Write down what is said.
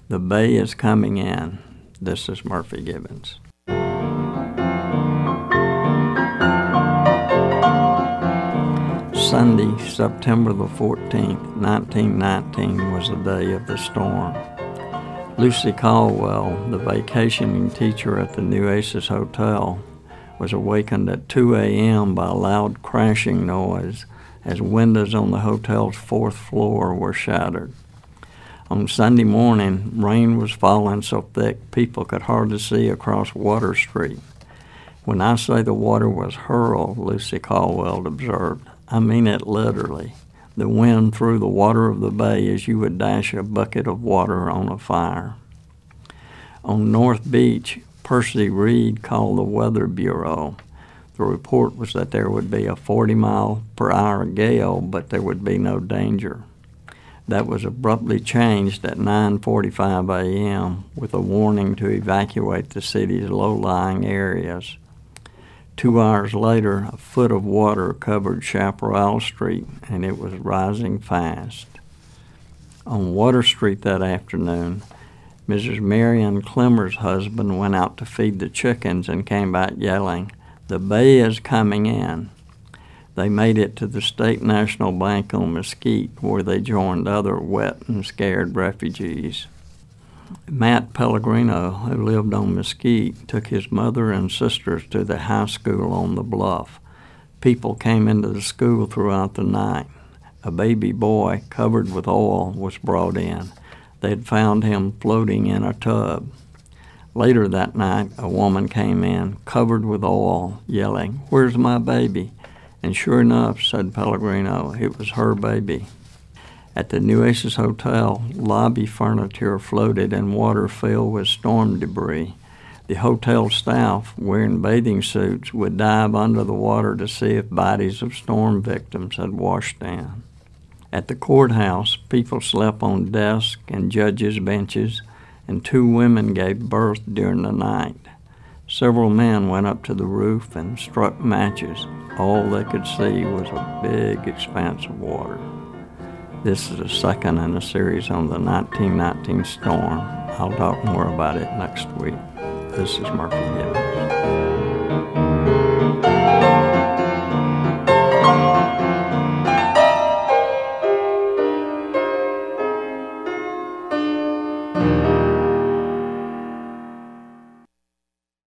The bay is coming in. This is Murphy Gibbons. Sunday, September the 14th, 1919 was the day of the storm. Lucy Caldwell, the vacationing teacher at the Nueces Hotel, was awakened at 2 a.m. by a loud crashing noise as windows on the hotel's 4th floor were shattered. On Sunday morning, rain was falling so thick people could hardly see across Water Street. When I say the water was hurled, Lucy Caldwell observed, I mean it literally. The wind threw the water of the bay as you would dash a bucket of water on a fire. On North Beach, Percy Reed called the Weather Bureau. The report was that there would be a 40-mile-per-hour gale, but there would be no danger. That was abruptly changed at 9:45 a.m. with a warning to evacuate the city's low-lying areas. 2 hours later, a foot of water covered Chaparral Street, and it was rising fast. On Water Street that afternoon, Mrs. Marion Clemmer's husband went out to feed the chickens and came back yelling, "The bay is coming in." They made it to the State National Bank on Mesquite, where they joined other wet and scared refugees. Matt Pellegrino, who lived on Mesquite, took his mother and sisters to the high school on the bluff. People came into the school throughout the night. A baby boy, covered with oil, was brought in. They had found him floating in a tub. Later that night, a woman came in, covered with oil, yelling, "Where's my baby?" And sure enough, said Pellegrino, it was her baby. At the Nueces Hotel, lobby furniture floated and water filled with storm debris. The hotel staff, wearing bathing suits, would dive under the water to see if bodies of storm victims had washed in. At the courthouse, people slept on desks and judges' benches, and 2 women gave birth during the night. Several men went up to the roof and struck matches. All they could see was a big expanse of water. This is the second in a series on the 1919 storm. I'll talk more about it next week. This is Murphy Gibbons.